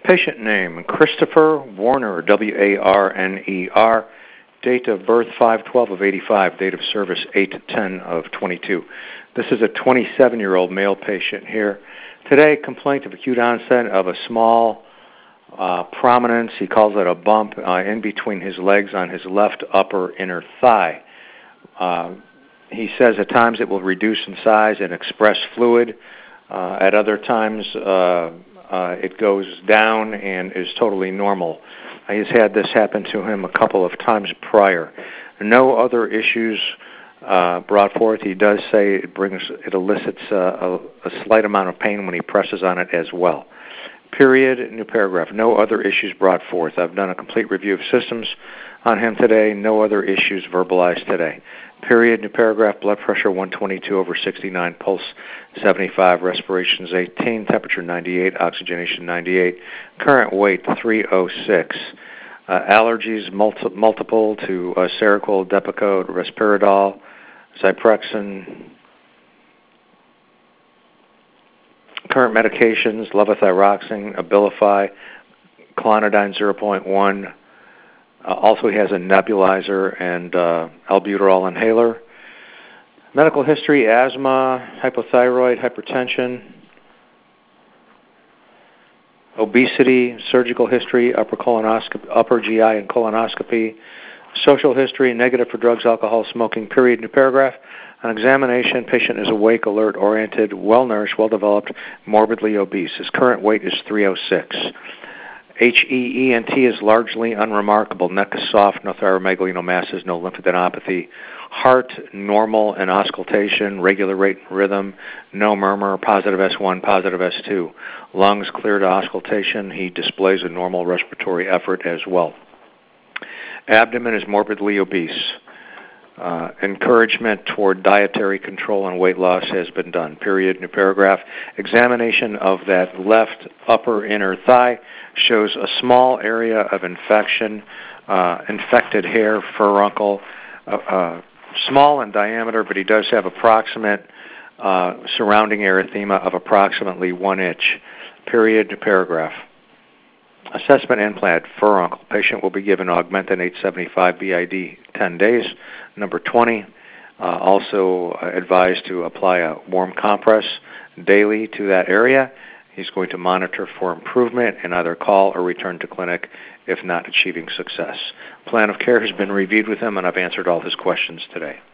Patient name, Christopher Warner, W-A-R-N-E-R. Date of birth, 5/12 of 85. Date of service, 8/10 of 22. This is a 27-year-old male patient here. Today, complaint of acute onset of a small prominence, he calls it a bump, in between his legs on his left upper inner thigh. He says at times it will reduce in size and express fluid. At other times, it goes down and is totally normal. He's had this happen to him a couple of times prior. No other issues brought forth. He does say it elicits a slight amount of pain when he presses on it as well. Period, new paragraph. No other issues brought forth. I've done a complete review of systems on him today. No other issues verbalized today. Period, new paragraph. Blood pressure 122/69, pulse 75, respirations 18, temperature 98, oxygenation 98, current weight 306. Allergies multiple to Seroquel, Depakote, Risperidol, Zyprexa. Current medications, levothyroxine, Abilify, Clonidine 0.1. Also, he has a nebulizer and albuterol inhaler. Medical history, asthma, hypothyroid, hypertension, obesity, surgical history, upper GI and colonoscopy, social history, negative for drugs, alcohol, smoking, period, new paragraph. On examination, patient is awake, alert, oriented, well-nourished, well-developed, morbidly obese. His current weight is 306. HEENT is largely unremarkable. Neck is soft, no thyromegalinomasses, no lymphadenopathy. Heart, normal and auscultation, regular rate and rhythm, no murmur, positive S1, positive S2. Lungs clear to auscultation. He displays a normal respiratory effort as well. Abdomen is morbidly obese. Encouragement toward dietary control and weight loss has been done. Period, new paragraph. Examination of that left upper inner thigh shows a small area of infection, infected hair, furuncle, small in diameter, but he does have approximate surrounding erythema of approximately 1 inch. Period, new paragraph. Assessment implant, furuncle. Patient will be given Augmentin 875 BID 10 days. Number 20, also advised to apply a warm compress daily to that area. He's going to monitor for improvement and either call or return to clinic if not achieving success. Plan of care has been reviewed with him, and I've answered all his questions today.